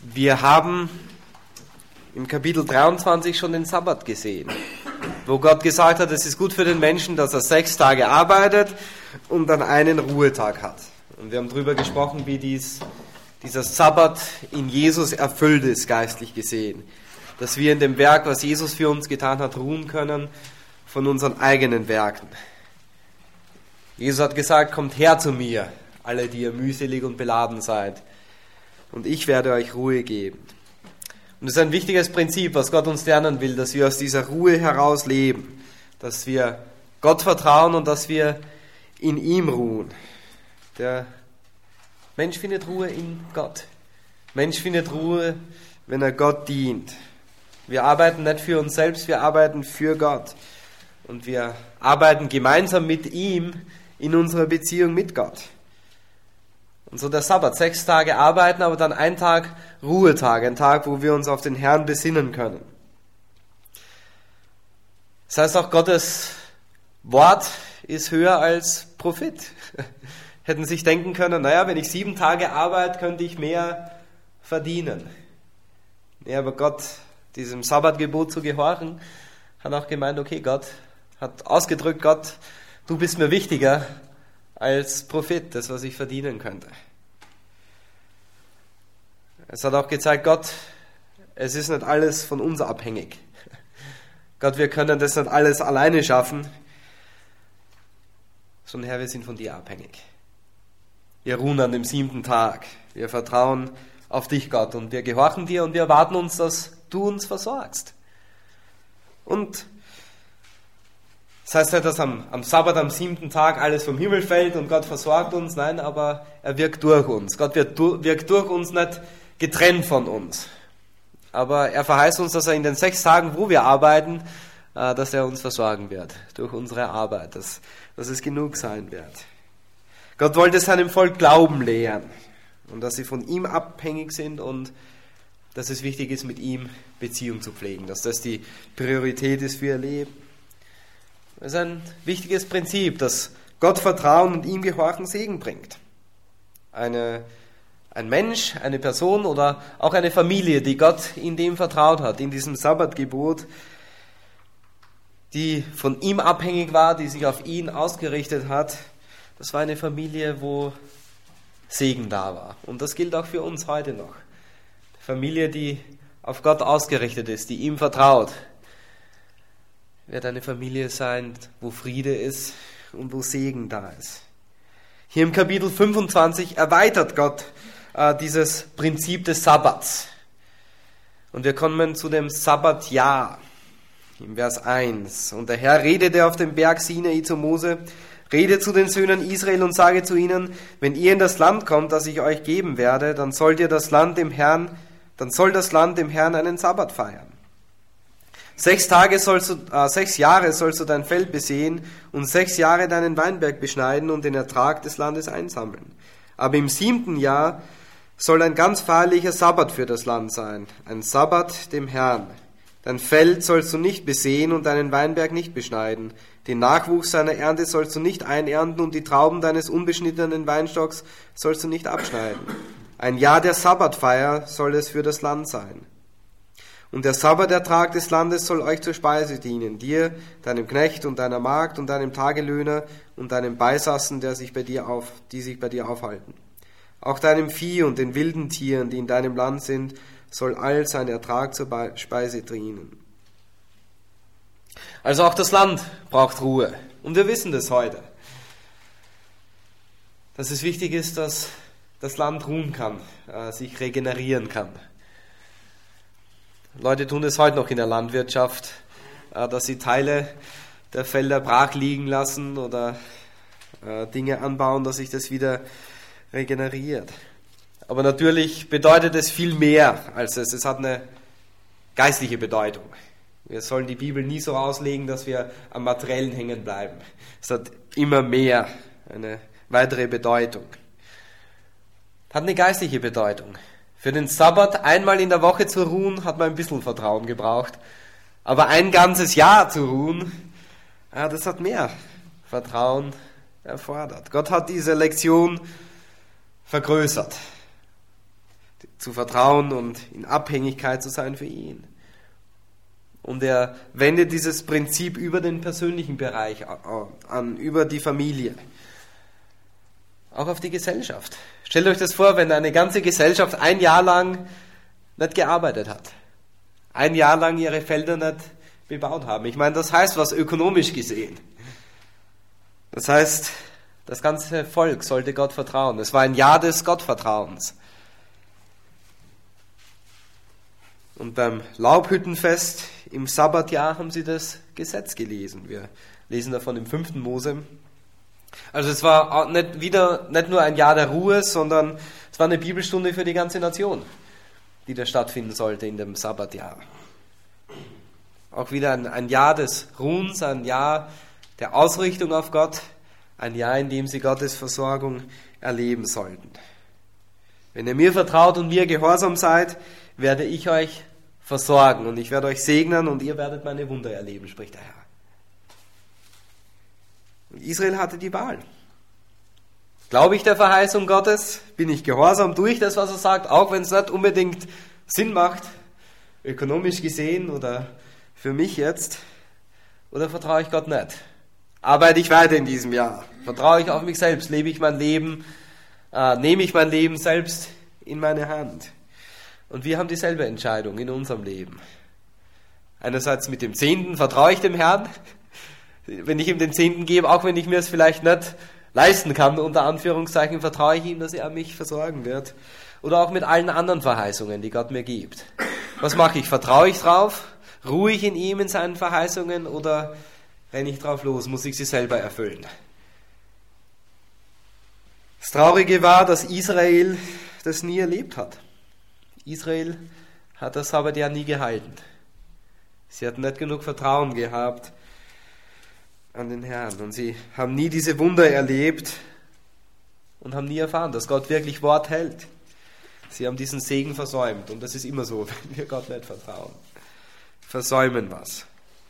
Wir haben im Kapitel 23 schon den Sabbat gesehen, wo Gott gesagt hat, es ist gut für den Menschen, dass er 6 Tage arbeitet und dann einen Ruhetag hat. Und wir haben darüber gesprochen, wie dieser Sabbat in Jesus erfüllt ist, geistlich gesehen. Dass wir in dem Werk, was Jesus für uns getan hat, ruhen können von unseren eigenen Werken. Jesus hat gesagt, kommt her zu mir, alle, die ihr mühselig und beladen seid, und ich werde euch Ruhe geben. Und das ist ein wichtiges Prinzip, was Gott uns lernen will, dass wir aus dieser Ruhe heraus leben, dass wir Gott vertrauen und dass wir in ihm ruhen. Der Mensch findet Ruhe in Gott. Mensch findet Ruhe, wenn er Gott dient. Wir arbeiten nicht für uns selbst, wir arbeiten für Gott. Und wir arbeiten gemeinsam mit ihm in unserer Beziehung mit Gott. Und so der Sabbat, 6 Tage arbeiten, aber dann ein Tag Ruhetag, ein Tag, wo wir uns auf den Herrn besinnen können. Das heißt auch, Gottes Wort ist höher als Profit. Hätten sich denken können, naja, wenn ich 7 Tage arbeite, könnte ich mehr verdienen. Ja, aber Gott, diesem Sabbatgebot zu gehorchen, hat auch gemeint, okay, Gott hat ausgedrückt, Gott, du bist mir wichtiger als Profit, das, was ich verdienen könnte. Es hat auch gezeigt, Gott, es ist nicht alles von uns abhängig. Gott, wir können das nicht alles alleine schaffen, sondern Herr, wir sind von dir abhängig. Wir ruhen an dem 7. Tag. Wir vertrauen auf dich, Gott, und wir gehorchen dir und wir erwarten uns, dass du uns versorgst. Und das heißt nicht, dass am Sabbat, am 7. Tag alles vom Himmel fällt und Gott versorgt uns. Nein, aber er wirkt durch uns. Gott wirkt durch uns, nicht getrennt von uns. Aber er verheißt uns, dass er in den 6 Tagen, wo wir arbeiten, dass er uns versorgen wird durch unsere Arbeit, dass es genug sein wird. Gott wollte seinem Volk Glauben lehren und dass sie von ihm abhängig sind und dass es wichtig ist, mit ihm Beziehung zu pflegen, dass das die Priorität ist für ihr Leben. Das ist ein wichtiges Prinzip, dass Gott Vertrauen und ihm Gehorchen Segen bringt. Ein Mensch, eine Person oder auch eine Familie, die Gott in dem vertraut hat, in diesem Sabbatgebot, die von ihm abhängig war, die sich auf ihn ausgerichtet hat, das war eine Familie, wo Segen da war. Und das gilt auch für uns heute noch. Eine Familie, die auf Gott ausgerichtet ist, die ihm vertraut, wird eine Familie sein, wo Friede ist und wo Segen da ist. Hier im Kapitel 25 erweitert Gott dieses Prinzip des Sabbats. Und wir kommen zu dem Sabbatjahr im Vers 1. Und der Herr redete auf dem Berg Sinai zu Mose: Rede zu den Söhnen Israel und sage zu ihnen, wenn ihr in das Land kommt, das ich euch geben werde, dann soll das Land dem Herrn einen Sabbat feiern. 6 Jahre sollst du dein Feld besehen und 6 Jahre deinen Weinberg beschneiden und den Ertrag des Landes einsammeln. Aber im 7. Jahr soll ein ganz feierlicher Sabbat für das Land sein, ein Sabbat dem Herrn. Dein Feld sollst du nicht besehen und deinen Weinberg nicht beschneiden. Den Nachwuchs seiner Ernte sollst du nicht einernten und die Trauben deines unbeschnittenen Weinstocks sollst du nicht abschneiden. Ein Jahr der Sabbatfeier soll es für das Land sein. Und der Sabbatertrag des Landes soll euch zur Speise dienen, dir, deinem Knecht und deiner Magd und deinem Tagelöhner und deinem Beisassen, die sich bei dir aufhalten. Auch deinem Vieh und den wilden Tieren, die in deinem Land sind, soll all sein Ertrag zur Speise dienen. Also auch das Land braucht Ruhe. Und wir wissen das heute. Dass es wichtig ist, dass das Land ruhen kann, sich regenerieren kann. Leute tun es heute noch in der Landwirtschaft, dass sie Teile der Felder brach liegen lassen oder Dinge anbauen, dass sich das wieder regeneriert. Aber natürlich bedeutet es viel mehr als es. Es hat eine geistliche Bedeutung. Wir sollen die Bibel nie so auslegen, dass wir am Materiellen hängen bleiben. Es hat immer mehr, eine weitere Bedeutung. Hat eine geistliche Bedeutung. Für den Sabbat einmal in der Woche zu ruhen, hat man ein bisschen Vertrauen gebraucht. Aber ein ganzes Jahr zu ruhen, das hat mehr Vertrauen erfordert. Gott hat diese Lektion vergrößert. zu vertrauen und in Abhängigkeit zu sein für ihn. Und er wendet dieses Prinzip über den persönlichen Bereich an, über die Familie. Auch auf die Gesellschaft. Stellt euch das vor, wenn eine ganze Gesellschaft ein Jahr lang nicht gearbeitet hat. Ein Jahr lang ihre Felder nicht bebaut haben. Ich meine, das heißt was ökonomisch gesehen. Das heißt, das ganze Volk sollte Gott vertrauen. Es war ein Jahr des Gottvertrauens. Und beim Laubhüttenfest im Sabbatjahr haben sie das Gesetz gelesen. Wir lesen davon im 5. Mose. Also es war nicht nur ein Jahr der Ruhe, sondern es war eine Bibelstunde für die ganze Nation, die da stattfinden sollte in dem Sabbatjahr. Auch wieder ein Jahr des Ruhens, ein Jahr der Ausrichtung auf Gott, ein Jahr, in dem sie Gottes Versorgung erleben sollten. Wenn ihr mir vertraut und mir gehorsam seid, werde ich euch versorgen und ich werde euch segnen und ihr werdet meine Wunder erleben, spricht der Herr. Und Israel hatte die Wahl. Glaube ich der Verheißung Gottes? Bin ich gehorsam durch das, was er sagt, auch wenn es nicht unbedingt Sinn macht, ökonomisch gesehen oder für mich jetzt? Oder vertraue ich Gott nicht? Arbeite ich weiter in diesem Jahr? Vertraue ich auf mich selbst? Lebe ich mein Leben? Nehme ich mein Leben selbst in meine Hand? Und wir haben dieselbe Entscheidung in unserem Leben. Einerseits mit dem Zehnten vertraue ich dem Herrn, wenn ich ihm den Zehnten gebe, auch wenn ich mir es vielleicht nicht leisten kann, unter Anführungszeichen, vertraue ich ihm, dass er mich versorgen wird. Oder auch mit allen anderen Verheißungen, die Gott mir gibt. Was mache ich? Vertraue ich drauf? Ruhe ich in ihm, in seinen Verheißungen? Oder renne ich drauf los? Muss ich sie selber erfüllen? Das Traurige war, dass Israel das nie erlebt hat. Israel hat das Sabbatjahr nie gehalten. Sie hatten nicht genug Vertrauen gehabt an den Herrn. Und sie haben nie diese Wunder erlebt und haben nie erfahren, dass Gott wirklich Wort hält. Sie haben diesen Segen versäumt. Und das ist immer so, wenn wir Gott nicht vertrauen. Versäumen was.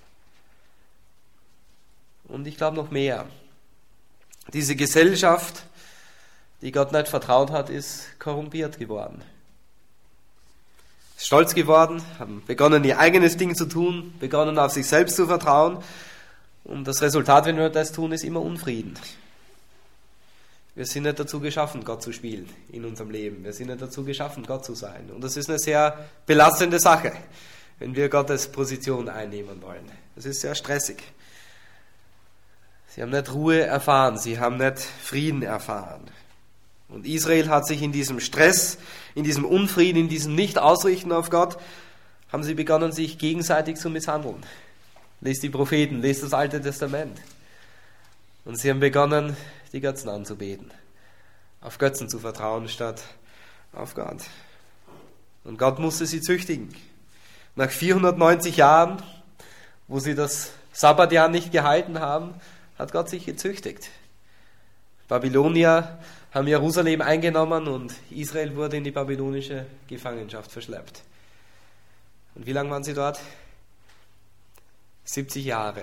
Und ich glaube noch mehr. Diese Gesellschaft, die Gott nicht vertraut hat, ist korrumpiert geworden. Ist stolz geworden, haben begonnen, ihr eigenes Ding zu tun, begonnen, auf sich selbst zu vertrauen. Und das Resultat, wenn wir das tun, ist immer Unfrieden. Wir sind nicht dazu geschaffen, Gott zu spielen in unserem Leben. Wir sind nicht dazu geschaffen, Gott zu sein. Und das ist eine sehr belastende Sache, wenn wir Gottes Position einnehmen wollen. Das ist sehr stressig. Sie haben nicht Ruhe erfahren, sie haben nicht Frieden erfahren. Und Israel hat sich in diesem Stress, in diesem Unfrieden, in diesem Nicht-Ausrichten auf Gott, haben sie begonnen, sich gegenseitig zu misshandeln. Lest die Propheten, lest das Alte Testament. Und sie haben begonnen, die Götzen anzubeten, auf Götzen zu vertrauen statt auf Gott. Und Gott musste sie züchtigen. Nach 490 Jahren, wo sie das Sabbatjahr nicht gehalten haben, hat Gott sich gezüchtigt. Babylonier haben Jerusalem eingenommen und Israel wurde in die babylonische Gefangenschaft verschleppt. Und wie lange waren sie dort? 70 Jahre.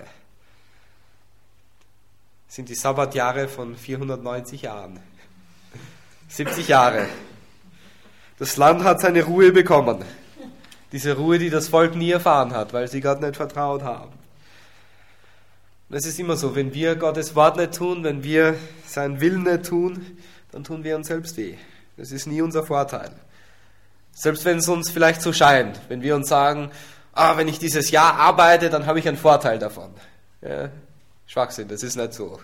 Das sind die Sabbatjahre von 490 Jahren. 70 Jahre. Das Land hat seine Ruhe bekommen. Diese Ruhe, die das Volk nie erfahren hat, weil sie Gott nicht vertraut haben. Und es ist immer so, wenn wir Gottes Wort nicht tun, wenn wir seinen Willen nicht tun, dann tun wir uns selbst weh. Das ist nie unser Vorteil. Selbst wenn es uns vielleicht so scheint, wenn wir uns sagen, wenn ich dieses Jahr arbeite, dann habe ich einen Vorteil davon. Ja, Schwachsinn, das ist nicht so.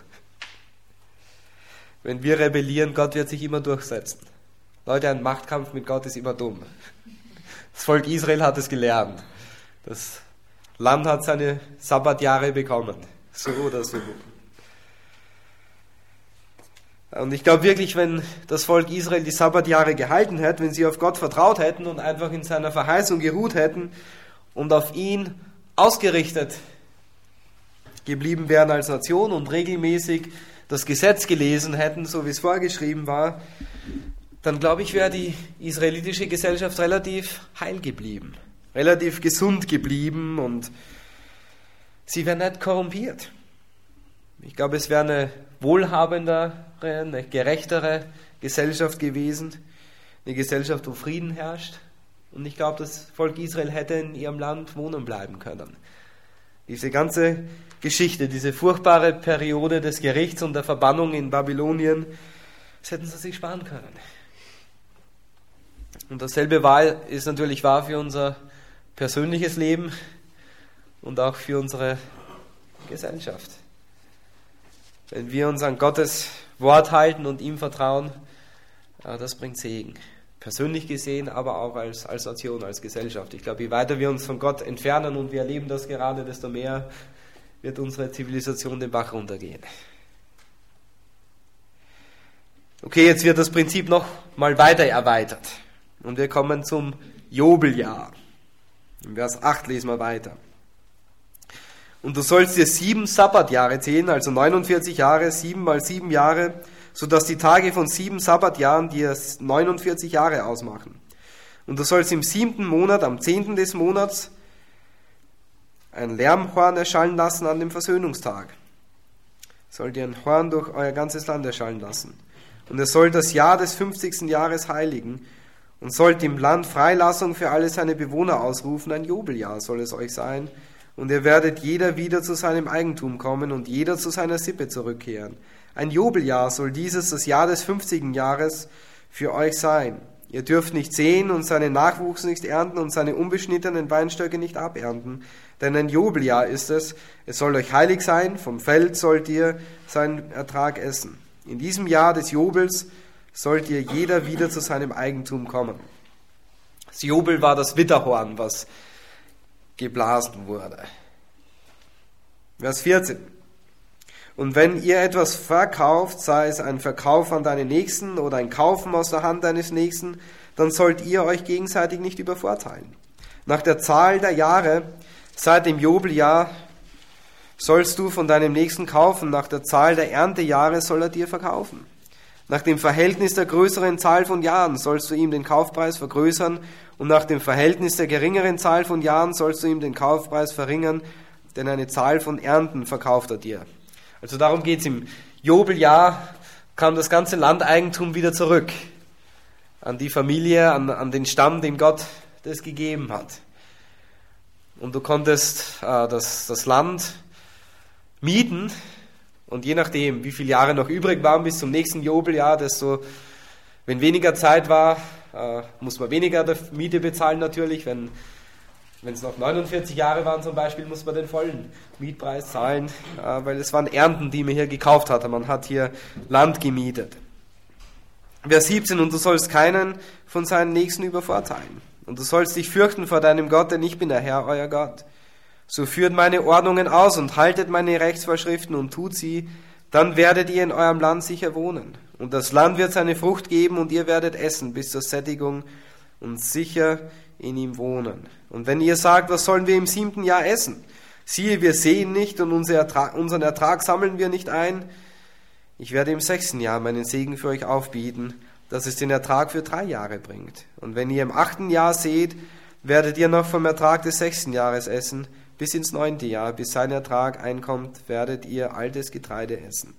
Wenn wir rebellieren, Gott wird sich immer durchsetzen. Leute, ein Machtkampf mit Gott ist immer dumm. Das Volk Israel hat es gelernt. Das Land hat seine Sabbatjahre bekommen. So oder so. Und ich glaube wirklich, wenn das Volk Israel die Sabbatjahre gehalten hätte, wenn sie auf Gott vertraut hätten und einfach in seiner Verheißung geruht hätten und auf ihn ausgerichtet geblieben wären als Nation und regelmäßig das Gesetz gelesen hätten, so wie es vorgeschrieben war, dann glaube ich, wäre die israelitische Gesellschaft relativ heil geblieben, relativ gesund geblieben und sie wäre nicht korrumpiert. Ich glaube, es wäre eine wohlhabendere, eine gerechtere Gesellschaft gewesen, eine Gesellschaft, wo Frieden herrscht. Und ich glaube, das Volk Israel hätte in ihrem Land wohnen bleiben können. Diese ganze Geschichte, diese furchtbare Periode des Gerichts und der Verbannung in Babylonien, das hätten sie sich sparen können. Und dasselbe ist natürlich wahr für unser persönliches Leben und auch für unsere Gesellschaft. Wenn wir uns an Gottes Wort halten und ihm vertrauen, das bringt Segen. Persönlich gesehen, aber auch als Nation, als Gesellschaft. Ich glaube, je weiter wir uns von Gott entfernen und wir erleben das gerade, desto mehr wird unsere Zivilisation den Bach runtergehen. Okay, jetzt wird das Prinzip noch mal weiter erweitert. Und wir kommen zum Jobeljahr. In Vers 8 lesen wir weiter. Und du sollst dir 7 Sabbatjahre zählen, also 49 Jahre, 7 mal 7 Jahre, sodass die Tage von 7 Sabbatjahren dir 49 Jahre ausmachen. Und du sollst im 7. Monat, am 10. des Monats, ein Lärmhorn erschallen lassen an dem Versöhnungstag. Sollt ihr ein Horn durch euer ganzes Land erschallen lassen. Und er soll das Jahr des 50. Jahres heiligen und sollt im Land Freilassung für alle seine Bewohner ausrufen. Ein Jubeljahr soll es euch sein. Und ihr werdet jeder wieder zu seinem Eigentum kommen und jeder zu seiner Sippe zurückkehren. Ein Jubeljahr soll dieses, das Jahr des 50. Jahres, für euch sein. Ihr dürft nicht säen und seinen Nachwuchs nicht ernten und seine unbeschnittenen Weinstöcke nicht abernten. Denn ein Jubeljahr ist es. Es soll euch heilig sein. Vom Feld sollt ihr seinen Ertrag essen. In diesem Jahr des Jubels sollt ihr jeder wieder zu seinem Eigentum kommen. Das Jubel war das Witterhorn, was geblasen wurde. Vers 14. Und wenn ihr etwas verkauft, sei es ein Verkauf an deinen Nächsten oder ein Kaufen aus der Hand deines Nächsten, dann sollt ihr euch gegenseitig nicht übervorteilen. Nach der Zahl der Jahre seit dem Jubeljahr sollst du von deinem Nächsten kaufen, nach der Zahl der Erntejahre soll er dir verkaufen. Nach dem Verhältnis der größeren Zahl von Jahren sollst du ihm den Kaufpreis vergrößern und nach dem Verhältnis der geringeren Zahl von Jahren sollst du ihm den Kaufpreis verringern, denn eine Zahl von Ernten verkauft er dir. Also darum geht es. Im Jubeljahr kam das ganze Landeigentum wieder zurück an die Familie, an den Stamm, dem Gott das gegeben hat. Und du konntest das Land mieten und je nachdem, wie viele Jahre noch übrig waren bis zum nächsten Jubeljahr, wenn weniger Zeit war, muss man weniger der Miete bezahlen natürlich. Wenn es noch 49 Jahre waren zum Beispiel, muss man den vollen Mietpreis zahlen, weil es waren Ernten, die man hier gekauft hatte. Man hat hier Land gemietet. Vers 17, und du sollst keinen von seinen Nächsten übervorteilen. Und du sollst dich fürchten vor deinem Gott, denn ich bin der Herr, euer Gott. So führt meine Ordnungen aus und haltet meine Rechtsvorschriften und tut sie, dann werdet ihr in eurem Land sicher wohnen. Und das Land wird seine Frucht geben und ihr werdet essen bis zur Sättigung und sicher in ihm wohnen. Und wenn ihr sagt, was sollen wir im 7. Jahr essen? Siehe, wir säen nicht und unseren Ertrag sammeln wir nicht ein. Ich werde im 6. Jahr meinen Segen für euch aufbieten, dass es den Ertrag für 3 Jahre bringt. Und wenn ihr im 8. Jahr seht, werdet ihr noch vom Ertrag des 6. Jahres essen, bis ins 9. Jahr, bis sein Ertrag einkommt, werdet ihr altes Getreide essen.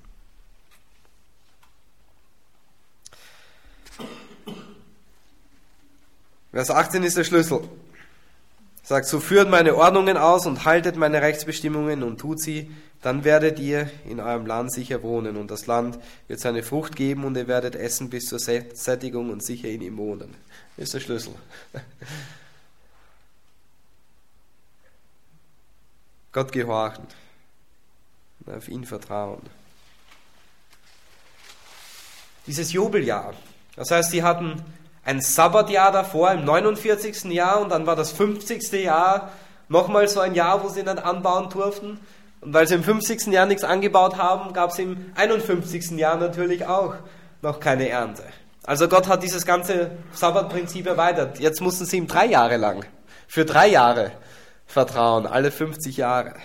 Vers 18 ist der Schlüssel. Sagt, so führt meine Ordnungen aus und haltet meine Rechtsbestimmungen und tut sie, dann werdet ihr in eurem Land sicher wohnen und das Land wird seine Frucht geben und ihr werdet essen bis zur Sättigung und sicher in ihm wohnen. Das ist der Schlüssel. Gott gehorchen, auf ihn vertrauen. Dieses Jubeljahr, das heißt, sie hatten ein Sabbatjahr davor, im 49. Jahr, und dann war das 50. Jahr nochmal so ein Jahr, wo sie dann anbauen durften. Und weil sie im 50. Jahr nichts angebaut haben, gab es im 51. Jahr natürlich auch noch keine Ernte. Also Gott hat dieses ganze Sabbatprinzip erweitert. Jetzt mussten sie ihm 3 Jahre lang, für 3 Jahre vertrauen, alle 50 Jahre.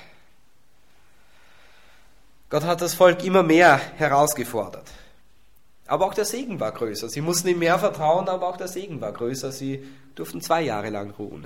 Gott hat das Volk immer mehr herausgefordert. Aber auch der Segen war größer. Sie mussten ihm mehr vertrauen, aber auch der Segen war größer. Sie durften 2 Jahre lang ruhen.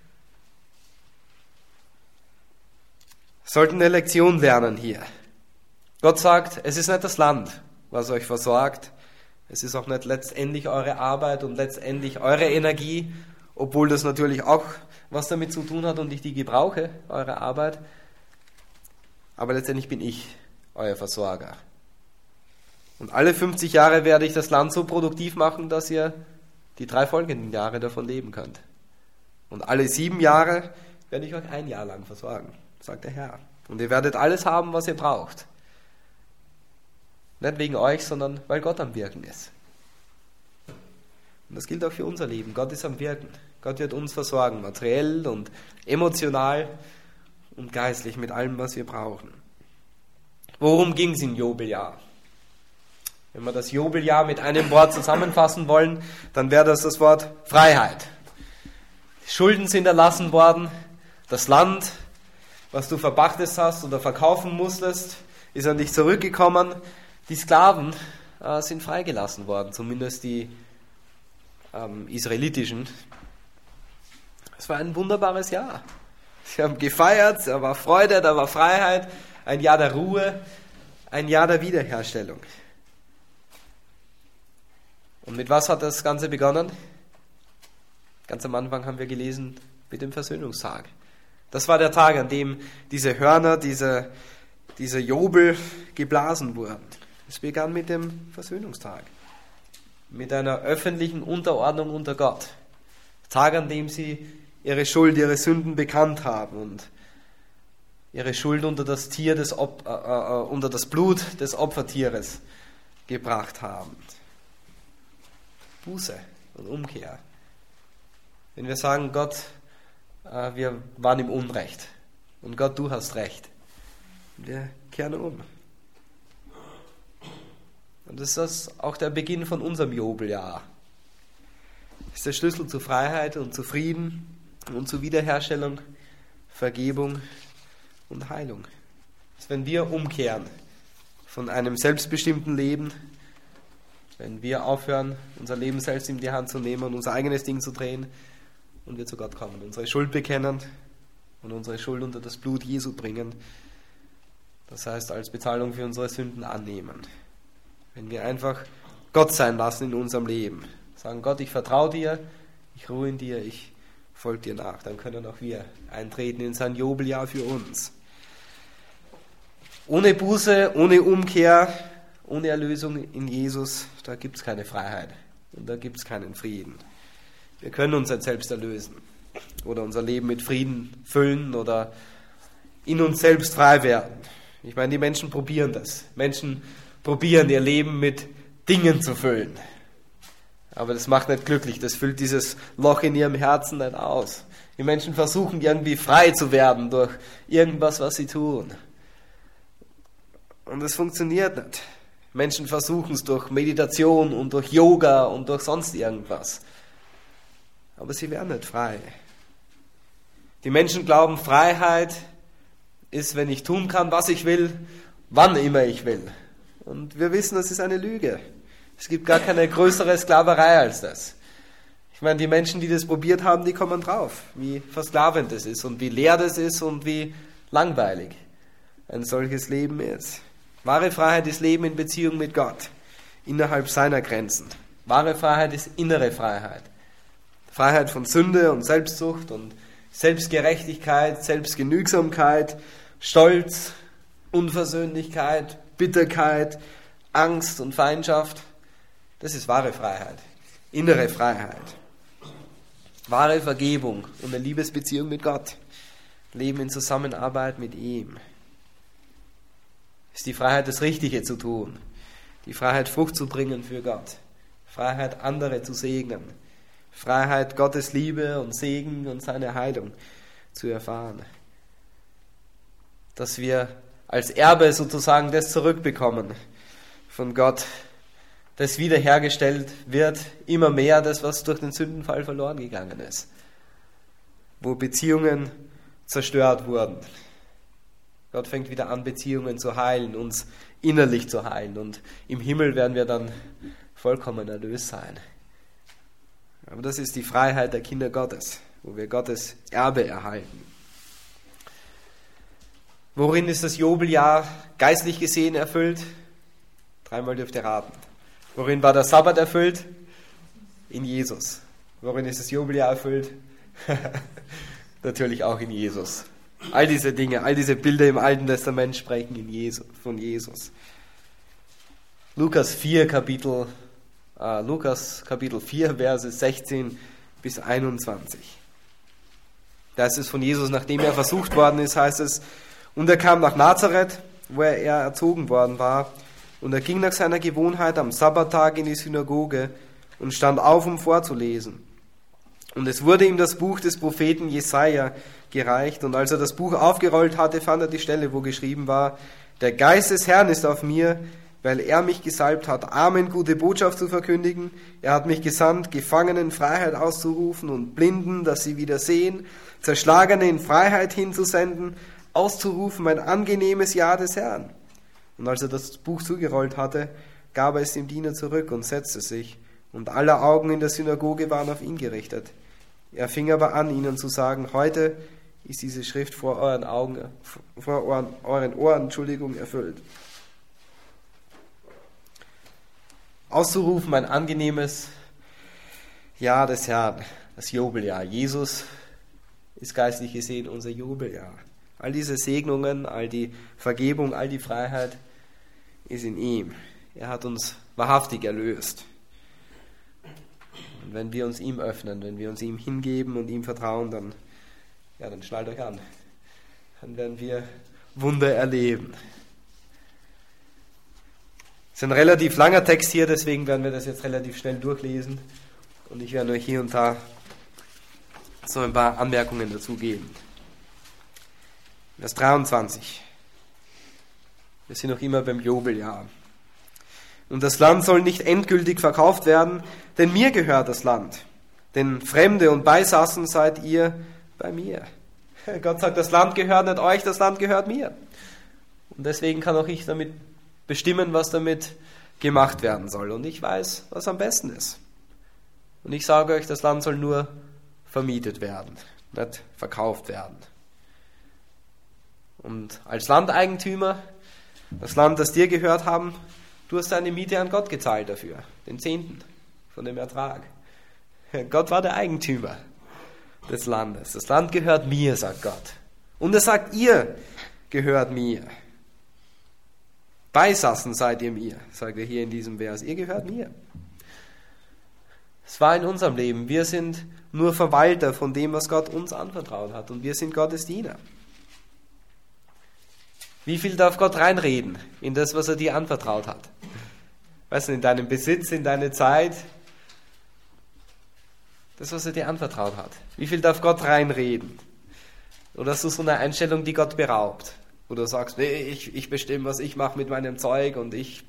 Sollten eine Lektion lernen hier. Gott sagt, es ist nicht das Land, was euch versorgt, Es ist auch nicht letztendlich eure Arbeit und letztendlich eure Energie, obwohl das natürlich auch was damit zu tun hat und ich die gebrauche, eure Arbeit. Aber letztendlich bin ich euer Versorger. Und alle 50 Jahre werde ich das Land so produktiv machen, dass ihr die 3 folgenden Jahre davon leben könnt. Und alle 7 Jahre werde ich euch 1 Jahr lang versorgen, sagt der Herr. Und ihr werdet alles haben, was ihr braucht. Nicht wegen euch, sondern weil Gott am Wirken ist. Und das gilt auch für unser Leben. Gott ist am Wirken. Gott wird uns versorgen, materiell und emotional und geistlich mit allem, was wir brauchen. Worum ging es im Jobeljahr? Wenn wir das Jobeljahr mit einem Wort zusammenfassen wollen, dann wäre das Wort Freiheit. Die Schulden sind erlassen worden, das Land, was du verpachtet hast oder verkaufen musstest, ist an dich zurückgekommen. Die Sklaven sind freigelassen worden, zumindest die israelitischen. Es war ein wunderbares Jahr. Sie haben gefeiert, da war Freude, da war Freiheit, ein Jahr der Ruhe, ein Jahr der Wiederherstellung. Und mit was hat das Ganze begonnen? Ganz am Anfang haben wir gelesen, mit dem Versöhnungstag. Das war der Tag, an dem diese Hörner, dieser Jubel geblasen wurden. Es begann mit dem Versöhnungstag. Mit einer öffentlichen Unterordnung unter Gott. Tag, an dem sie ihre Schuld, ihre Sünden bekannt haben und ihre Schuld unter das unter das Blut des Opfertieres gebracht haben. Buße und Umkehr. Wenn wir sagen, Gott, wir waren im Unrecht und Gott, du hast recht. Und wir kehren um. Und das ist auch der Beginn von unserem Jobeljahr. Das ist der Schlüssel zur Freiheit und zu Frieden und zur Wiederherstellung, Vergebung und Heilung. Dass wenn wir umkehren von einem selbstbestimmten Leben, wenn wir aufhören, unser Leben selbst in die Hand zu nehmen und unser eigenes Ding zu drehen und wir zu Gott kommen, unsere Schuld bekennen und unsere Schuld unter das Blut Jesu bringen, das heißt als Bezahlung für unsere Sünden annehmen. Wenn wir einfach Gott sein lassen in unserem Leben, sagen, Gott, ich vertraue dir, ich ruhe in dir, ich folge dir nach, dann können auch wir eintreten in sein Jubeljahr für uns. Ohne Buße, ohne Umkehr, ohne Erlösung in Jesus, da gibt es keine Freiheit und da gibt es keinen Frieden. Wir können uns nicht selbst erlösen oder unser Leben mit Frieden füllen oder in uns selbst frei werden. Ich meine, die Menschen probieren das. Menschen probieren ihr Leben mit Dingen zu füllen. Aber das macht nicht glücklich, das füllt dieses Loch in ihrem Herzen nicht aus. Die Menschen versuchen irgendwie frei zu werden durch irgendwas, was sie tun. Und es funktioniert nicht. Menschen versuchen es durch Meditation und durch Yoga und durch sonst irgendwas. Aber sie werden nicht frei. Die Menschen glauben, Freiheit ist, wenn ich tun kann, was ich will, wann immer ich will. Und wir wissen, das ist eine Lüge. Es gibt gar keine größere Sklaverei als das. Ich meine, die Menschen, die das probiert haben, die kommen drauf, wie versklavend das ist und wie leer das ist und wie langweilig ein solches Leben ist. Wahre Freiheit ist Leben in Beziehung mit Gott, innerhalb seiner Grenzen. Wahre Freiheit ist innere Freiheit. Freiheit von Sünde und Selbstsucht und Selbstgerechtigkeit, Selbstgenügsamkeit, Stolz, Unversöhnlichkeit, Bitterkeit, Angst und Feindschaft. Das ist wahre Freiheit, innere Freiheit. Wahre Vergebung und eine Liebesbeziehung mit Gott. Leben in Zusammenarbeit mit ihm. Ist die Freiheit, das Richtige zu tun. Die Freiheit, Frucht zu bringen für Gott. Freiheit, andere zu segnen. Freiheit, Gottes Liebe und Segen und seine Heilung zu erfahren. Dass wir als Erbe sozusagen das zurückbekommen von Gott, das wiederhergestellt wird, immer mehr das, was durch den Sündenfall verloren gegangen ist. Wo Beziehungen zerstört wurden. Gott fängt wieder an, Beziehungen zu heilen, uns innerlich zu heilen. Und im Himmel werden wir dann vollkommen erlöst sein. Aber das ist die Freiheit der Kinder Gottes, wo wir Gottes Erbe erhalten. Worin ist das Jobeljahr geistlich gesehen erfüllt? 3-mal dürft ihr raten. Worin war der Sabbat erfüllt? In Jesus. Worin ist das Jubeljahr erfüllt? Natürlich auch in Jesus. All diese Dinge, all diese Bilder im Alten Testament sprechen von Jesus. Lukas Kapitel 4, Verse 16 bis 21. Da ist es von Jesus, nachdem er versucht worden ist, heißt es, und er kam nach Nazareth, wo er erzogen worden war, und er ging nach seiner Gewohnheit am Sabbattag in die Synagoge und stand auf, um vorzulesen. Und es wurde ihm das Buch des Propheten Jesaja gereicht, und als er das Buch aufgerollt hatte, fand er die Stelle, wo geschrieben war, der Geist des Herrn ist auf mir, weil er mich gesalbt hat, Armen gute Botschaft zu verkündigen. Er hat mich gesandt, Gefangenen Freiheit auszurufen und Blinden, dass sie wieder sehen, Zerschlagene in Freiheit hinzusenden, auszurufen ein angenehmes Jahr des Herrn. Und als er das Buch zugerollt hatte, gab er es dem Diener zurück und setzte sich, und alle Augen in der Synagoge waren auf ihn gerichtet. Er fing aber an, ihnen zu sagen, heute ist diese Schrift vor euren Ohren erfüllt. Auszurufen ein angenehmes Jahr des Herrn, das Jubeljahr. Jesus ist geistlich gesehen unser Jubeljahr. All diese Segnungen, all die Vergebung, all die Freiheit ist in ihm. Er hat uns wahrhaftig erlöst. Und wenn wir uns ihm öffnen, wenn wir uns ihm hingeben und ihm vertrauen, dann schnallt euch an. Dann werden wir Wunder erleben. Es ist ein relativ langer Text hier, deswegen werden wir das jetzt relativ schnell durchlesen. Und ich werde euch hier und da so ein paar Anmerkungen dazu geben. Vers 23. Wir sind noch immer beim Jubeljahr. Und das Land soll nicht endgültig verkauft werden, denn mir gehört das Land. Denn Fremde und Beisassen seid ihr bei mir. Gott sagt, das Land gehört nicht euch, das Land gehört mir. Und deswegen kann auch ich damit bestimmen, was damit gemacht werden soll. Und ich weiß, was am besten ist. Und ich sage euch, das Land soll nur vermietet werden, nicht verkauft werden. Und als Landeigentümer, das Land, das dir gehört haben, du hast deine Miete an Gott gezahlt dafür, den 10. von dem Ertrag. Gott war der Eigentümer des Landes. Das Land gehört mir, sagt Gott. Und er sagt, ihr gehört mir. Beisassen seid ihr mir, sagt er hier in diesem Vers. Ihr gehört mir. Es war in unserem Leben. Wir sind nur Verwalter von dem, was Gott uns anvertraut hat. Und wir sind Gottes Diener. Wie viel darf Gott reinreden in das, was er dir anvertraut hat? Weißt du, in deinen Besitz, in deine Zeit, das, was er dir anvertraut hat. Wie viel darf Gott reinreden? Oder hast du so eine Einstellung, die Gott beraubt? Wo du sagst, nee, ich bestimme, was ich mache mit meinem Zeug und ich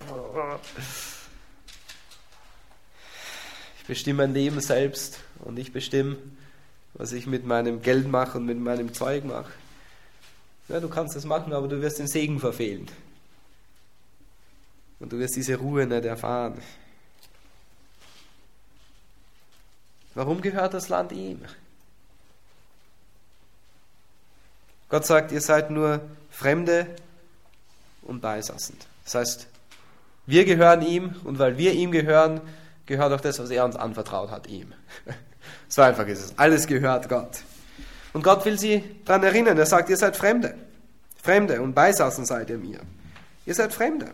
bestimme mein Leben selbst und ich bestimme, was ich mit meinem Geld mache und mit meinem Zeug mache. Ja, du kannst das machen, aber du wirst den Segen verfehlen. Und du wirst diese Ruhe nicht erfahren. Warum gehört das Land ihm? Gott sagt, ihr seid nur Fremde und Beisassend. Das heißt, wir gehören ihm und weil wir ihm gehören, gehört auch das, was er uns anvertraut hat, ihm. So einfach ist es. Alles gehört Gott. Und Gott will sie daran erinnern. Er sagt, ihr seid Fremde. Fremde und Beisassen seid ihr mir. Ihr seid Fremde.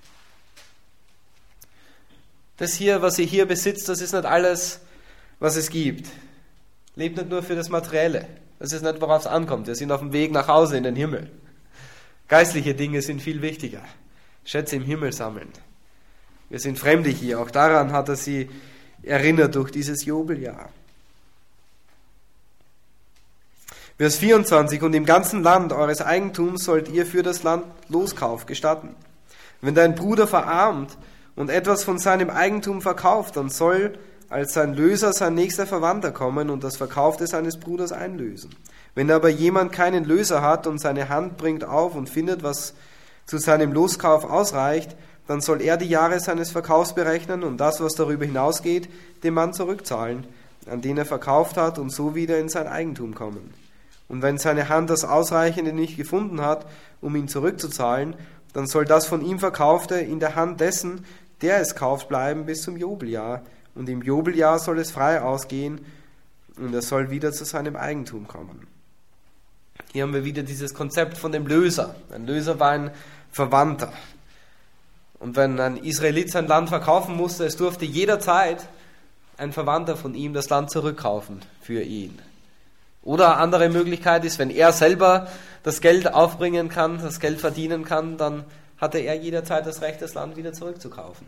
Das hier, was ihr hier besitzt, das ist nicht alles, was es gibt. Lebt nicht nur für das Materielle. Das ist nicht, worauf es ankommt. Wir sind auf dem Weg nach Hause in den Himmel. Geistliche Dinge sind viel wichtiger. Schätze im Himmel sammeln. Wir sind Fremde hier. Auch daran hat er sie erinnert durch dieses Jubeljahr. Vers 24. Und im ganzen Land eures Eigentums sollt ihr für das Land Loskauf gestatten. Wenn dein Bruder verarmt und etwas von seinem Eigentum verkauft, dann soll als sein Löser sein nächster Verwandter kommen und das Verkaufte seines Bruders einlösen. Wenn aber jemand keinen Löser hat und seine Hand bringt auf und findet, was zu seinem Loskauf ausreicht, dann soll er die Jahre seines Verkaufs berechnen und das, was darüber hinausgeht, dem Mann zurückzahlen, an den er verkauft hat, und so wieder in sein Eigentum kommen. Und wenn seine Hand das Ausreichende nicht gefunden hat, um ihn zurückzuzahlen, dann soll das von ihm Verkaufte in der Hand dessen, der es kauft, bleiben bis zum Jubeljahr. Und im Jubeljahr soll es frei ausgehen und er soll wieder zu seinem Eigentum kommen. Hier haben wir wieder dieses Konzept von dem Löser. Ein Löser war ein Verwandter. Und wenn ein Israelit sein Land verkaufen musste, es durfte jederzeit ein Verwandter von ihm das Land zurückkaufen für ihn. Oder eine andere Möglichkeit ist, wenn er selber das Geld aufbringen kann, das Geld verdienen kann, dann hatte er jederzeit das Recht, das Land wieder zurückzukaufen.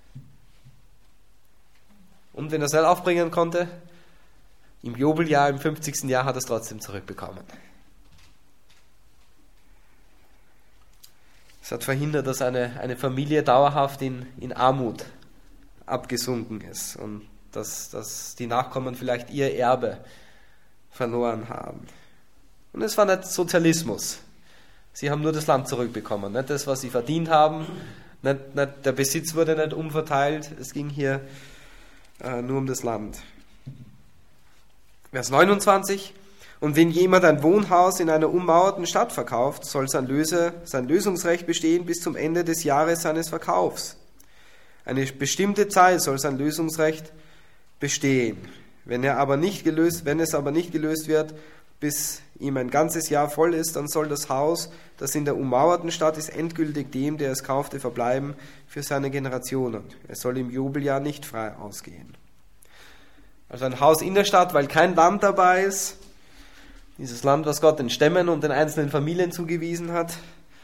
Und wenn er es nicht aufbringen konnte, im Jubeljahr, im 50. Jahr, hat er es trotzdem zurückbekommen. Es hat verhindert, dass eine Familie dauerhaft in Armut abgesunken ist und dass die Nachkommen vielleicht ihr Erbe verloren haben. Und es war nicht Sozialismus. Sie haben nur das Land zurückbekommen, nicht das, was sie verdient haben. Nicht, der Besitz wurde nicht umverteilt. Es ging hier nur um das Land. Vers 29. Und wenn jemand ein Wohnhaus in einer ummauerten Stadt verkauft, soll sein Lösungsrecht bestehen bis zum Ende des Jahres seines Verkaufs. Eine bestimmte Zeit soll sein Lösungsrecht bestehen. Wenn es aber nicht gelöst wird, bis ihm ein ganzes Jahr voll ist, dann soll das Haus, das in der ummauerten Stadt ist, endgültig dem, der es kaufte, verbleiben für seine Generationen. Es soll im Jubeljahr nicht frei ausgehen. Also ein Haus in der Stadt, weil kein Land dabei ist, dieses Land, was Gott den Stämmen und den einzelnen Familien zugewiesen hat,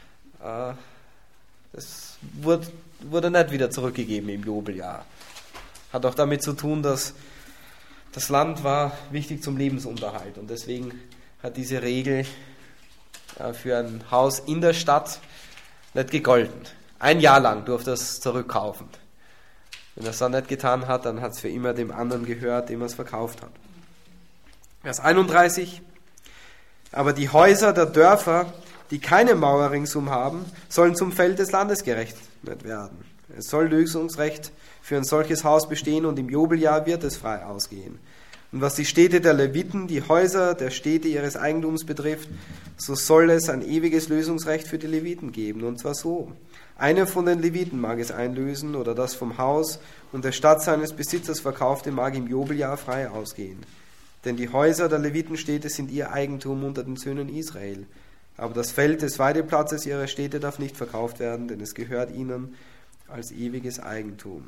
das wurde nicht wieder zurückgegeben im Jubeljahr. Hat auch damit zu tun, dass das Land war wichtig zum Lebensunterhalt und deswegen hat diese Regel für ein Haus in der Stadt nicht gegolten. Ein Jahr lang durfte es zurückkaufen. Wenn er es dann nicht getan hat, dann hat es für immer dem anderen gehört, dem er es verkauft hat. Vers 31. Aber die Häuser der Dörfer, die keine Mauer ringsum haben, sollen zum Feld des Landes gerechnet werden. Es soll Lösungsrecht für ein solches Haus bestehen und im Jubeljahr wird es frei ausgehen. Und was die Städte der Leviten, die Häuser der Städte ihres Eigentums betrifft, so soll es ein ewiges Lösungsrecht für die Leviten geben. Und zwar so: Einer von den Leviten mag es einlösen oder das vom Haus und der Stadt seines Besitzers verkaufte mag im Jubeljahr frei ausgehen. Denn die Häuser der Levitenstädte sind ihr Eigentum unter den Söhnen Israel. Aber das Feld des Weideplatzes ihrer Städte darf nicht verkauft werden, denn es gehört ihnen als ewiges Eigentum.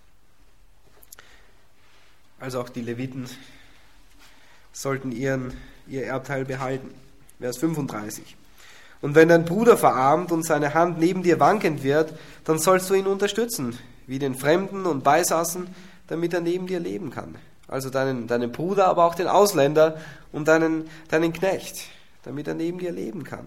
Also auch die Leviten sollten ihr Erbteil behalten. Vers 35. Und wenn dein Bruder verarmt und seine Hand neben dir wankend wird, dann sollst du ihn unterstützen, wie den Fremden und Beisassen, damit er neben dir leben kann. Also deinen Bruder, aber auch den Ausländer und deinen Knecht, damit er neben dir leben kann.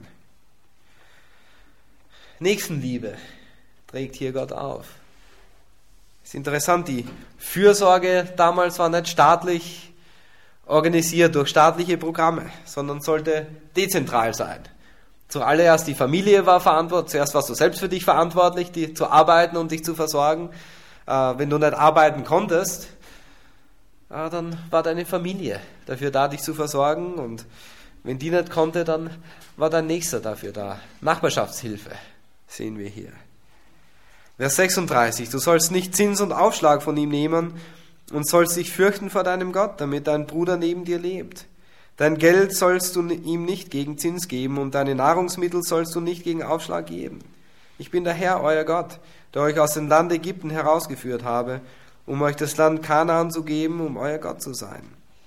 Nächstenliebe trägt hier Gott auf. Es ist interessant, die Fürsorge damals war nicht staatlich organisiert durch staatliche Programme, sondern sollte dezentral sein. Zuallererst die Familie war verantwortlich, zuerst warst du selbst für dich verantwortlich, zu arbeiten und dich zu versorgen. Wenn du nicht arbeiten konntest, dann war deine Familie dafür da, dich zu versorgen, und wenn die nicht konnte, dann war dein Nächster dafür da. Nachbarschaftshilfe sehen wir hier. Vers 36. Du sollst nicht Zins und Aufschlag von ihm nehmen und sollst dich fürchten vor deinem Gott, damit dein Bruder neben dir lebt. Dein Geld sollst du ihm nicht gegen Zins geben und deine Nahrungsmittel sollst du nicht gegen Aufschlag geben. Ich bin der Herr, euer Gott, der euch aus dem Land Ägypten herausgeführt habe, um euch das Land Kanaan zu geben, um euer Gott zu sein.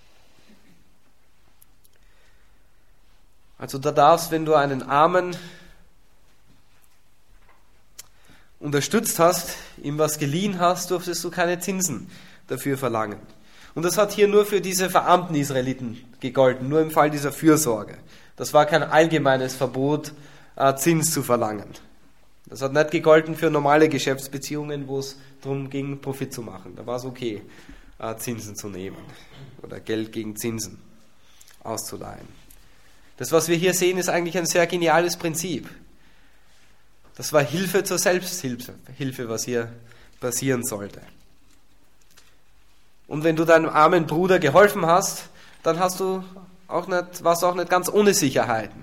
Also da darfst, wenn du einen Armen unterstützt hast, ihm was geliehen hast, durftest du keine Zinsen dafür verlangen. Und das hat hier nur für diese verarmten Israeliten gegolten, nur im Fall dieser Fürsorge. Das war kein allgemeines Verbot, Zins zu verlangen. Das hat nicht gegolten für normale Geschäftsbeziehungen, wo es darum ging, Profit zu machen. Da war es okay, Zinsen zu nehmen oder Geld gegen Zinsen auszuleihen. Das, was wir hier sehen, ist eigentlich ein sehr geniales Prinzip. Das war Hilfe zur Selbsthilfe, was hier passieren sollte. Und wenn du deinem armen Bruder geholfen hast, dann warst du auch nicht ganz ohne Sicherheiten.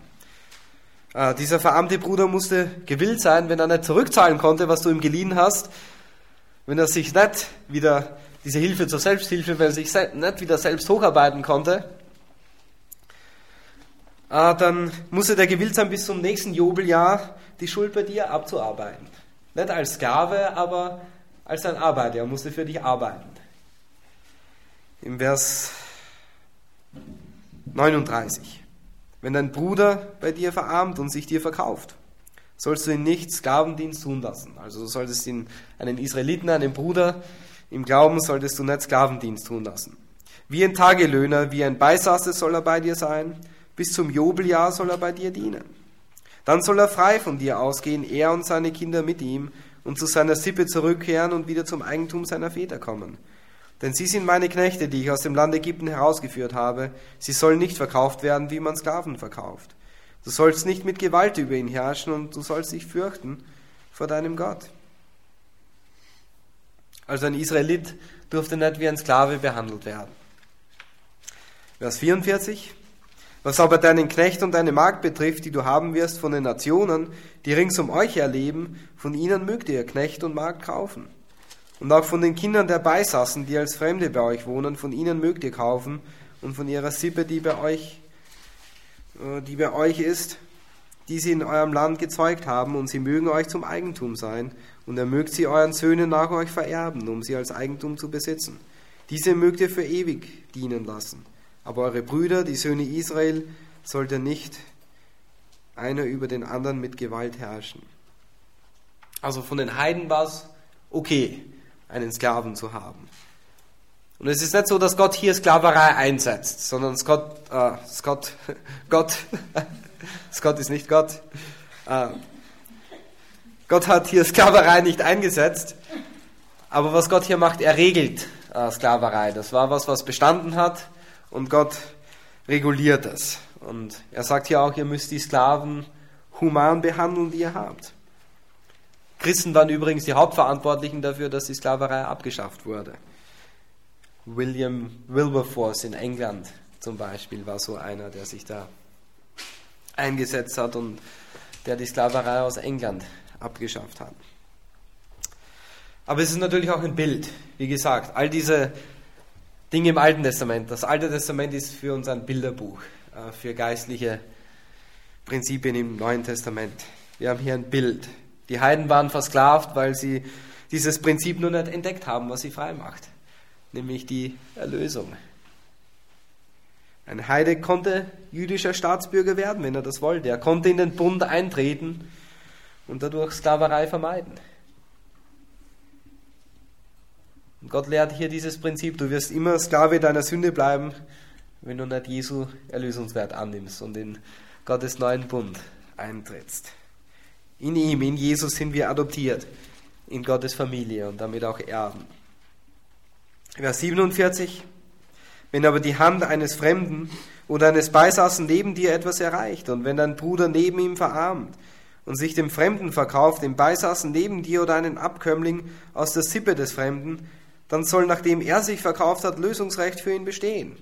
Dieser verarmte Bruder musste gewillt sein, wenn er nicht zurückzahlen konnte, was du ihm geliehen hast, wenn er sich nicht wieder, diese Hilfe zur Selbsthilfe, wenn er sich nicht wieder selbst hocharbeiten konnte, dann musste der gewillt sein, bis zum nächsten Jubeljahr die Schuld bei dir abzuarbeiten. Nicht als Sklave, aber als ein Arbeiter. Er musste für dich arbeiten. Im Vers 39. Wenn dein Bruder bei dir verarmt und sich dir verkauft, sollst du ihn nicht Sklavendienst tun lassen. Also du solltest ihn, einen Israeliten, einen Bruder im Glauben, solltest du nicht Sklavendienst tun lassen. Wie ein Tagelöhner, wie ein Beisasse soll er bei dir sein. Bis zum Jubeljahr soll er bei dir dienen. Dann soll er frei von dir ausgehen, er und seine Kinder mit ihm, und zu seiner Sippe zurückkehren und wieder zum Eigentum seiner Väter kommen. Denn sie sind meine Knechte, die ich aus dem Land Ägypten herausgeführt habe. Sie sollen nicht verkauft werden, wie man Sklaven verkauft. Du sollst nicht mit Gewalt über ihn herrschen, und du sollst dich fürchten vor deinem Gott. Also ein Israelit durfte nicht wie ein Sklave behandelt werden. Vers 44. Was aber deinen Knecht und deine Magd betrifft, die du haben wirst von den Nationen, die rings um euch her leben, von ihnen mögt ihr Knecht und Magd kaufen. Und auch von den Kindern der Beisassen, die als Fremde bei euch wohnen, von ihnen mögt ihr kaufen, und von ihrer Sippe, die bei euch ist, die sie in eurem Land gezeugt haben, und sie mögen euch zum Eigentum sein, und er mögt sie euren Söhnen nach euch vererben, um sie als Eigentum zu besitzen. Diese mögt ihr für ewig dienen lassen. Aber eure Brüder, die Söhne Israel, sollte nicht einer über den anderen mit Gewalt herrschen. Also von den Heiden war es okay, einen Sklaven zu haben. Und es ist nicht so, dass Gott hier Sklaverei einsetzt, sondern Gott ist nicht Gott. Gott hat hier Sklaverei nicht eingesetzt, aber was Gott hier macht, er regelt Sklaverei. Das war was bestanden hat. Und Gott reguliert es. Und er sagt hier auch, ihr müsst die Sklaven human behandeln, die ihr habt. Christen waren übrigens die Hauptverantwortlichen dafür, dass die Sklaverei abgeschafft wurde. William Wilberforce in England zum Beispiel war so einer, der sich da eingesetzt hat und der die Sklaverei aus England abgeschafft hat. Aber es ist natürlich auch ein Bild. Wie gesagt, all diese Dinge im Alten Testament. Das Alte Testament ist für uns ein Bilderbuch für geistliche Prinzipien im Neuen Testament. Wir haben hier ein Bild. Die Heiden waren versklavt, weil sie dieses Prinzip nur nicht entdeckt haben, was sie frei macht, nämlich die Erlösung. Ein Heide konnte jüdischer Staatsbürger werden, wenn er das wollte. Er konnte in den Bund eintreten und dadurch Sklaverei vermeiden. Und Gott lehrt hier dieses Prinzip, du wirst immer Sklave deiner Sünde bleiben, wenn du nicht Jesu Erlösungswert annimmst und in Gottes neuen Bund eintrittst. In ihm, in Jesus sind wir adoptiert, in Gottes Familie und damit auch Erben. Vers 47. Wenn aber die Hand eines Fremden oder eines Beisassen neben dir etwas erreicht und wenn dein Bruder neben ihm verarmt und sich dem Fremden verkauft, dem Beisassen neben dir oder einen Abkömmling aus der Sippe des Fremden, dann soll, nachdem er sich verkauft hat, Lösungsrecht für ihn bestehen.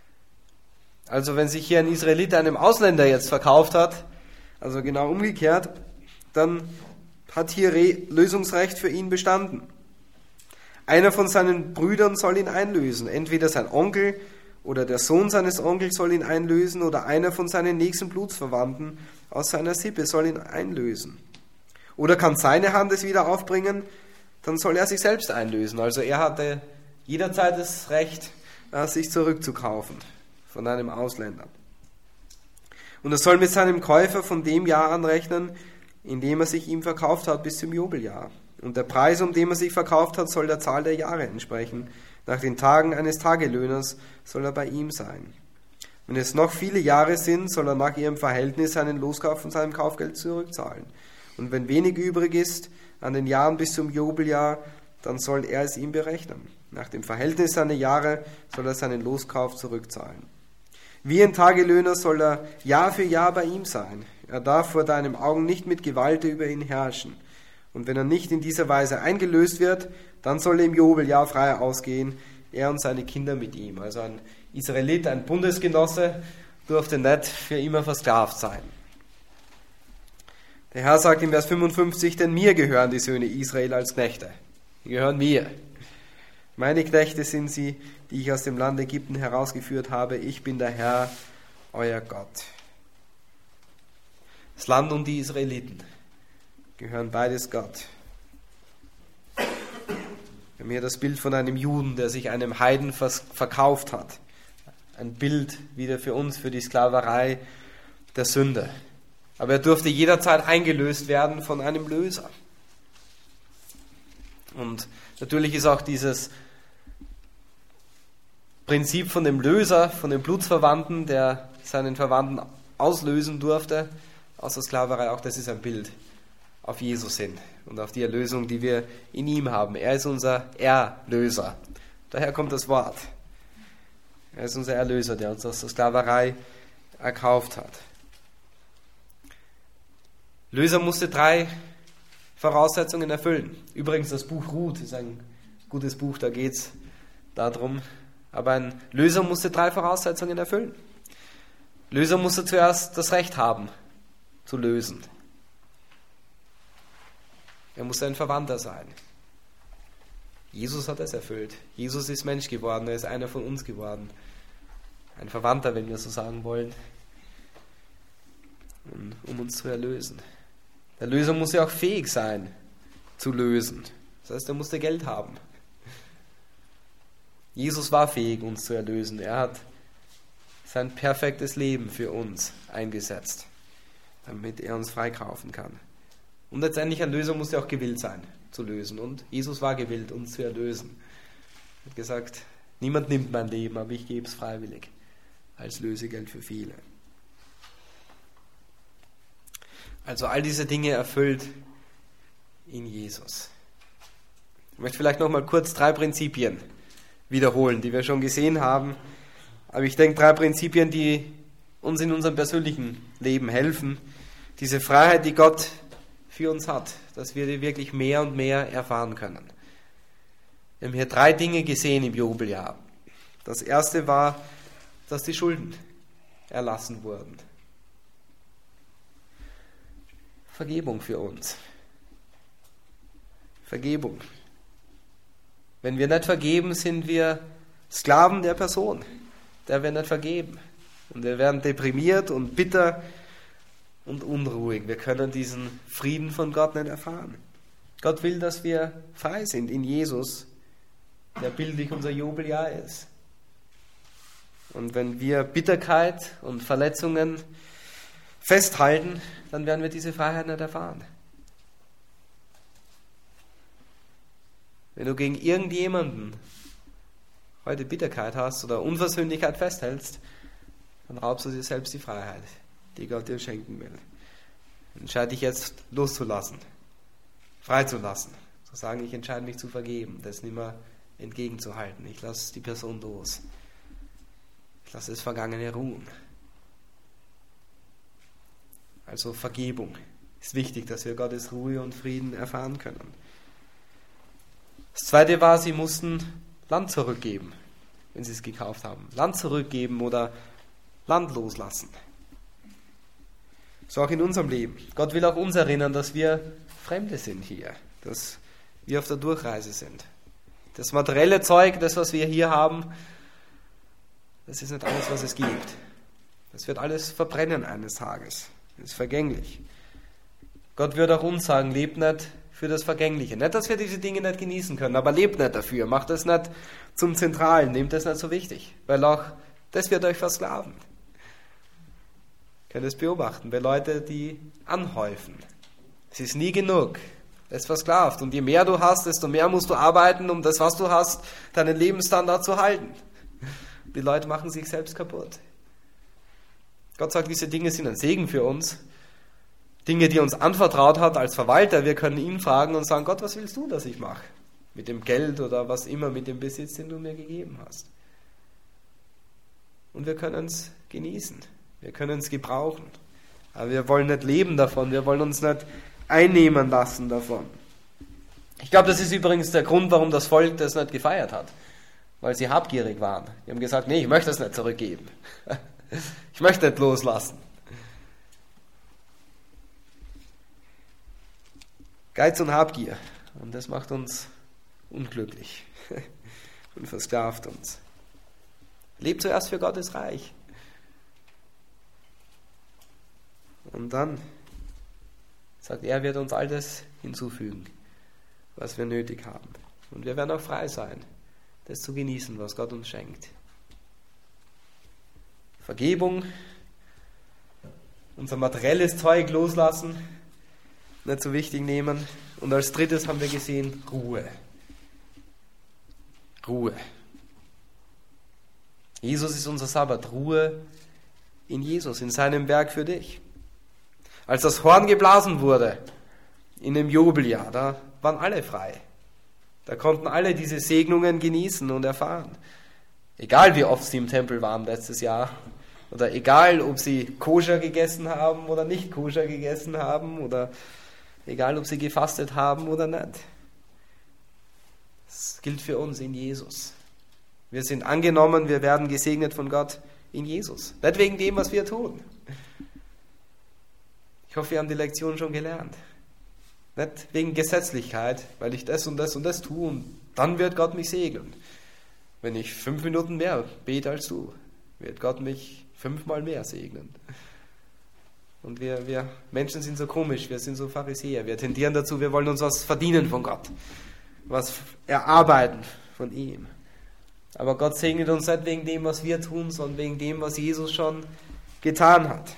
Also wenn sich hier ein Israelit einem Ausländer jetzt verkauft hat, also genau umgekehrt, dann hat hier Lösungsrecht für ihn bestanden. Einer von seinen Brüdern soll ihn einlösen, entweder sein Onkel oder der Sohn seines Onkels soll ihn einlösen oder einer von seinen nächsten Blutsverwandten aus seiner Sippe soll ihn einlösen. Oder kann seine Hand es wieder aufbringen, dann soll er sich selbst einlösen. Also er hatte jederzeit das Recht, sich zurückzukaufen von einem Ausländer. Und er soll mit seinem Käufer von dem Jahr anrechnen, in dem er sich ihm verkauft hat, bis zum Jubeljahr. Und der Preis, um den er sich verkauft hat, soll der Zahl der Jahre entsprechen. Nach den Tagen eines Tagelöhners soll er bei ihm sein. Wenn es noch viele Jahre sind, soll er nach ihrem Verhältnis seinen Loskauf von seinem Kaufgeld zurückzahlen. Und wenn wenig übrig ist, an den Jahren bis zum Jubeljahr, dann soll er es ihm berechnen. Nach dem Verhältnis seiner Jahre soll er seinen Loskauf zurückzahlen. Wie ein Tagelöhner soll er Jahr für Jahr bei ihm sein. Er darf vor deinen Augen nicht mit Gewalt über ihn herrschen. Und wenn er nicht in dieser Weise eingelöst wird, dann soll er im Jubeljahr frei ausgehen, er und seine Kinder mit ihm. Also ein Israelit, ein Bundesgenosse, durfte nicht für immer versklavt sein. Der Herr sagt im Vers 55, denn mir gehören die Söhne Israel als Knechte. Die gehören mir. Meine Knechte sind sie, die ich aus dem Land Ägypten herausgeführt habe. Ich bin der Herr, euer Gott. Das Land und die Israeliten gehören beides Gott. Wir haben hier das Bild von einem Juden, der sich einem Heiden verkauft hat. Ein Bild wieder für uns, für die Sklaverei der Sünde. Aber er durfte jederzeit eingelöst werden von einem Löser. Und natürlich ist auch dieses Prinzip von dem Löser, von dem Blutsverwandten, der seinen Verwandten auslösen durfte aus der Sklaverei, auch das ist ein Bild auf Jesus hin und auf die Erlösung, die wir in ihm haben. Er ist unser Erlöser. Daher kommt das Wort. Er ist unser Erlöser, der uns aus der Sklaverei erkauft hat. Löser musste 3 Voraussetzungen erfüllen. Übrigens, das Buch Ruth ist ein gutes Buch, da geht es darum. Aber ein Löser musste 3 Voraussetzungen erfüllen. Löser musste zuerst das Recht haben, zu lösen. Er musste ein Verwandter sein. Jesus hat es erfüllt. Jesus ist Mensch geworden, er ist einer von uns geworden. Ein Verwandter, wenn wir so sagen wollen, um uns zu erlösen. Der Löser muss ja auch fähig sein, zu lösen. Das heißt, er musste Geld haben. Jesus war fähig, uns zu erlösen. Er hat sein perfektes Leben für uns eingesetzt, damit er uns freikaufen kann. Und letztendlich ein Löser muss ja auch gewillt sein, zu lösen. Und Jesus war gewillt, uns zu erlösen. Er hat gesagt, niemand nimmt mein Leben, aber ich gebe es freiwillig als Lösegeld für viele. Also all diese Dinge erfüllt in Jesus. Ich möchte vielleicht noch mal kurz 3 Prinzipien wiederholen, die wir schon gesehen haben. Aber ich denke, 3 Prinzipien, die uns in unserem persönlichen Leben helfen. Diese Freiheit, die Gott für uns hat, dass wir die wirklich mehr und mehr erfahren können. Wir haben hier 3 Dinge gesehen im Jubeljahr. Das erste war, dass die Schulden erlassen wurden. Vergebung für uns. Vergebung. Wenn wir nicht vergeben, sind wir Sklaven der Person, der wir nicht vergeben. Und wir werden deprimiert und bitter und unruhig. Wir können diesen Frieden von Gott nicht erfahren. Gott will, dass wir frei sind in Jesus, der bildlich unser Jubeljahr ist. Und wenn wir Bitterkeit und Verletzungen festhalten, dann werden wir diese Freiheit nicht erfahren. Wenn du gegen irgendjemanden heute Bitterkeit hast oder Unversöhnlichkeit festhältst, dann raubst du dir selbst die Freiheit, die Gott dir schenken will. Entscheide dich jetzt loszulassen, freizulassen, zu sagen, ich entscheide mich zu vergeben, das nicht mehr entgegenzuhalten. Ich lasse die Person los. Ich lasse das Vergangene ruhen. Also Vergebung ist wichtig, dass wir Gottes Ruhe und Frieden erfahren können. Das zweite war, sie mussten Land zurückgeben, wenn sie es gekauft haben. Land zurückgeben oder Land loslassen. So auch in unserem Leben. Gott will auch uns erinnern, dass wir Fremde sind hier, dass wir auf der Durchreise sind. Das materielle Zeug, das, was wir hier haben, das ist nicht alles, was es gibt. Das wird alles verbrennen eines Tages. Das ist vergänglich. Gott wird auch uns sagen, lebt nicht für das Vergängliche. Nicht, dass wir diese Dinge nicht genießen können, aber lebt nicht dafür. Macht das nicht zum Zentralen, nehmt das nicht so wichtig. Weil auch das wird euch versklaven. Ihr könnt es beobachten bei Leuten, die anhäufen. Es ist nie genug. Es versklavt. Und je mehr du hast, desto mehr musst du arbeiten, um das, was du hast, deinen Lebensstandard zu halten. Die Leute machen sich selbst kaputt. Gott sagt, diese Dinge sind ein Segen für uns. Dinge, die er uns anvertraut hat als Verwalter. Wir können ihn fragen und sagen, Gott, was willst du, dass ich mache? Mit dem Geld oder was immer, mit dem Besitz, den du mir gegeben hast. Und wir können es genießen. Wir können es gebrauchen. Aber wir wollen nicht leben davon. Wir wollen uns nicht einnehmen lassen davon. Ich glaube, das ist übrigens der Grund, warum das Volk das nicht gefeiert hat. Weil sie habgierig waren. Die haben gesagt, nee, ich möchte das nicht zurückgeben. Ich möchte nicht loslassen. Geiz und Habgier. Und das macht uns unglücklich und versklavt uns. Lebt zuerst für Gottes Reich. Und dann sagt er, wird uns all das hinzufügen, was wir nötig haben. Und wir werden auch frei sein, das zu genießen, was Gott uns schenkt. Vergebung, unser materielles Zeug loslassen, nicht so wichtig nehmen. Und als drittes haben wir gesehen, Ruhe. Ruhe. Jesus ist unser Sabbat. Ruhe in Jesus, in seinem Werk für dich. Als das Horn geblasen wurde, in dem Jubeljahr, da waren alle frei. Da konnten alle diese Segnungen genießen und erfahren. Egal wie oft sie im Tempel waren letztes Jahr, oder egal ob sie koscher gegessen haben oder nicht koscher gegessen haben, oder egal ob sie gefastet haben oder nicht. Das gilt für uns in Jesus. Wir sind angenommen, wir werden gesegnet von Gott in Jesus. Nicht wegen dem, was wir tun. Ich hoffe, wir haben die Lektion schon gelernt. Nicht wegen Gesetzlichkeit, weil ich das und das und das tue und dann wird Gott mich segnen. Wenn ich 5 Minuten mehr bete als du, wird Gott mich 5-mal mehr segnen. Und wir Menschen sind so komisch, wir sind so Pharisäer, wir tendieren dazu, wir wollen uns was verdienen von Gott, was erarbeiten von ihm. Aber Gott segnet uns nicht wegen dem, was wir tun, sondern wegen dem, was Jesus schon getan hat.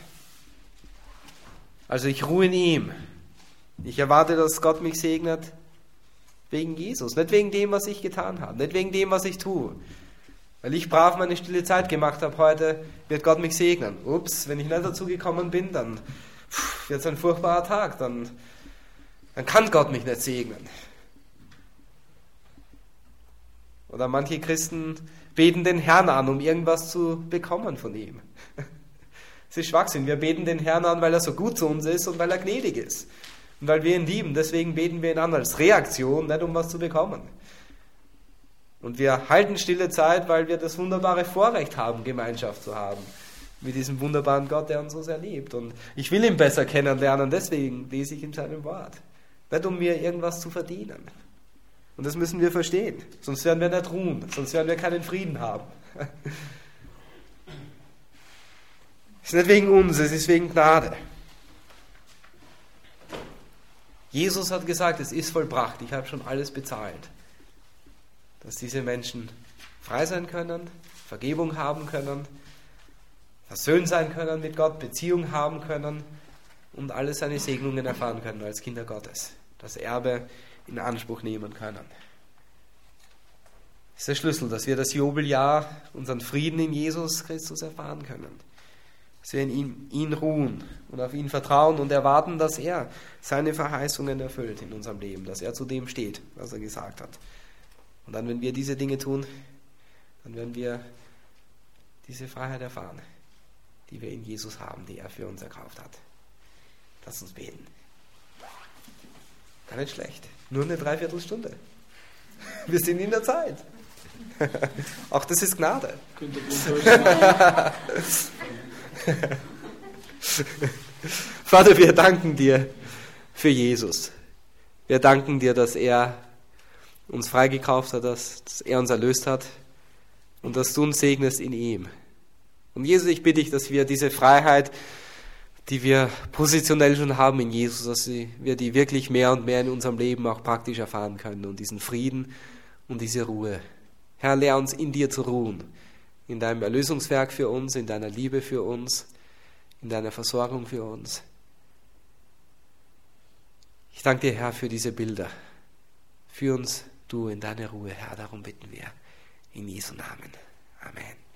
Also ich ruhe in ihm. Ich erwarte, dass Gott mich segnet wegen Jesus, nicht wegen dem, was ich getan habe, nicht wegen dem, was ich tue. Weil ich brav meine stille Zeit gemacht habe heute, wird Gott mich segnen. Ups, wenn ich nicht dazu gekommen bin, dann wird es ein furchtbarer Tag, dann kann Gott mich nicht segnen. Oder manche Christen beten den Herrn an, um irgendwas zu bekommen von ihm. Das ist Schwachsinn. Wir beten den Herrn an, weil er so gut zu uns ist und weil er gnädig ist. Und weil wir ihn lieben. Deswegen beten wir ihn an als Reaktion, nicht um was zu bekommen. Und wir halten stille Zeit, weil wir das wunderbare Vorrecht haben, Gemeinschaft zu haben. Mit diesem wunderbaren Gott, der uns so sehr liebt. Und ich will ihn besser kennenlernen, deswegen lese ich in seinem Wort. Nicht um mir irgendwas zu verdienen. Und das müssen wir verstehen. Sonst werden wir nicht ruhen. Sonst werden wir keinen Frieden haben. Es ist nicht wegen uns, es ist wegen Gnade. Jesus hat gesagt, es ist vollbracht, ich habe schon alles bezahlt. Dass diese Menschen frei sein können, Vergebung haben können, versöhnt sein können mit Gott, Beziehung haben können und alle seine Segnungen erfahren können als Kinder Gottes. Das Erbe in Anspruch nehmen können. Das ist der Schlüssel, dass wir das Jubeljahr, unseren Frieden in Jesus Christus erfahren können. Dass wir in ihn ruhen und auf ihn vertrauen und erwarten, dass er seine Verheißungen erfüllt in unserem Leben, dass er zu dem steht, was er gesagt hat. Und dann, wenn wir diese Dinge tun, dann werden wir diese Freiheit erfahren, die wir in Jesus haben, die er für uns erkauft hat. Lass uns beten. Gar nicht schlecht. Nur eine Dreiviertelstunde. Wir sind in der Zeit. Auch das ist Gnade. Vater, wir danken dir für Jesus. Wir danken dir, dass er uns freigekauft hat, dass er uns erlöst hat und dass du uns segnest in ihm. Und Jesus, ich bitte dich, dass wir diese Freiheit, die wir positionell schon haben in Jesus, dass wir die wirklich mehr und mehr in unserem Leben auch praktisch erfahren können und diesen Frieden und diese Ruhe. Herr, lehr uns in dir zu ruhen, in deinem Erlösungswerk für uns, in deiner Liebe für uns, in deiner Versorgung für uns. Ich danke dir, Herr, für diese Bilder. Führ uns du in deine Ruhe, Herr, darum bitten wir. In Jesu Namen. Amen.